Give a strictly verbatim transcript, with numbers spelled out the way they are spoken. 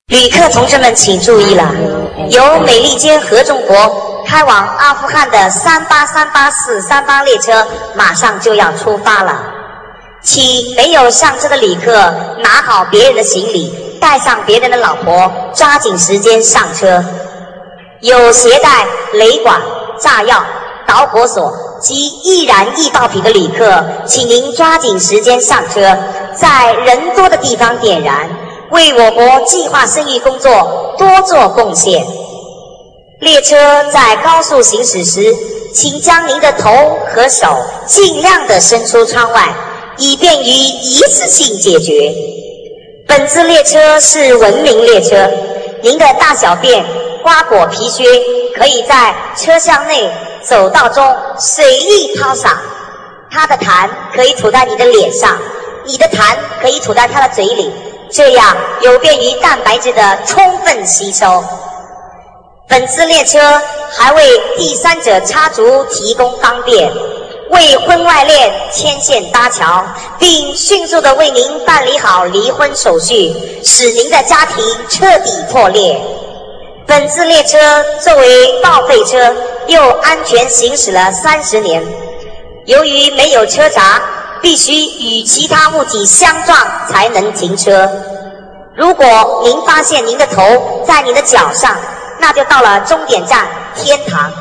旅客同志们请注意了，由美利坚合众国开往阿富汗的三八三八四三八列车马上就要出发了，请没有上车的旅客拿好别人的行李，带上别人的老婆，抓紧时间上车。有携带雷管、炸药、导火索及易燃易爆品的旅客，请您抓紧时间上车，在人多的地方点燃，为我国计划生育工作多做贡献。列车在高速行驶时，请将您的头和手尽量的伸出窗外，以便于一次性解决。本次列车是文明列车，您的大小便、瓜果皮靴可以在车厢内走道中随意抛洒，它的痰可以吐在你的脸上，你的痰可以吐在它的嘴里，这样有便于蛋白质的充分吸收。本次列车还为第三者插足提供方便，为婚外恋牵线搭桥，并迅速地为您办理好离婚手续，使您的家庭彻底破裂。本次列车作为报废车，又安全行驶了三十年，由于没有车闸，必须与其他物体相撞才能停车。如果您发现您的头在您的脚上，那就到了终点站天堂。